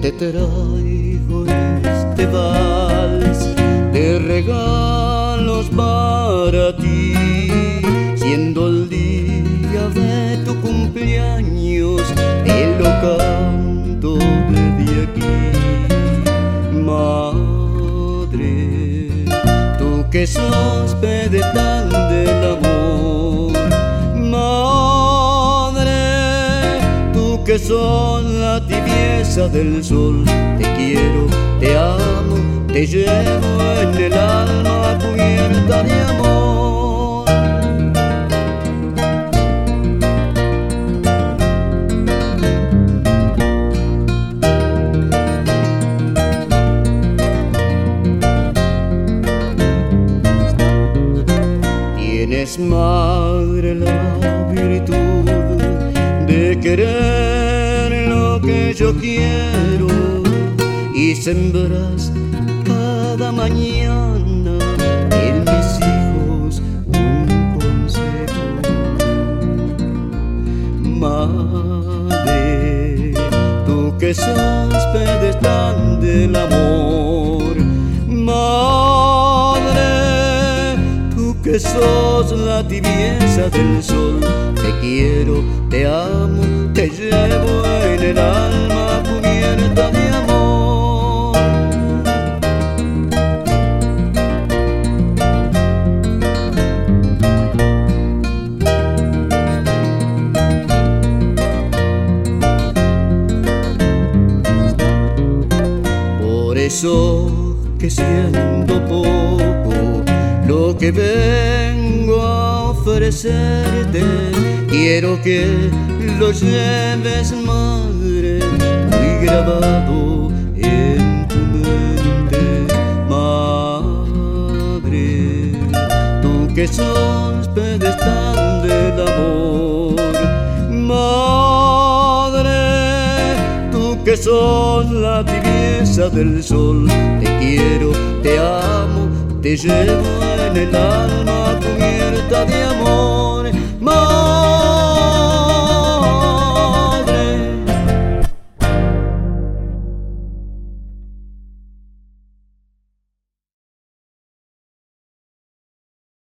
te traigo este vals de regalos para ti, siendo el día de tu cumpleaños, te lo canto desde aquí. Madre, tú que sos pedestal del amor, madre, tú que sos la tibieza del sol, te quiero, te amo, te llevo en el alma cubierta de amor. Tienes, madre, la virtud de querer lo que yo quiero y sembras cada mañana en mis hijos un consejo. Madre, tú que sos pedestal del amor, madre, tú que sos la tibieza del sol, te quiero, te amo, te llevo en el alma cubierta de amor. Por eso que siendo poco lo que vengo a ofrecerte, quiero que lo lleves, madre, muy grabado en tu mente. Madre, tú que sos pedestal del amor, madre, tú que sos la tibieza del sol, te quiero, te amo, te llevo en el alma cubierta de amor.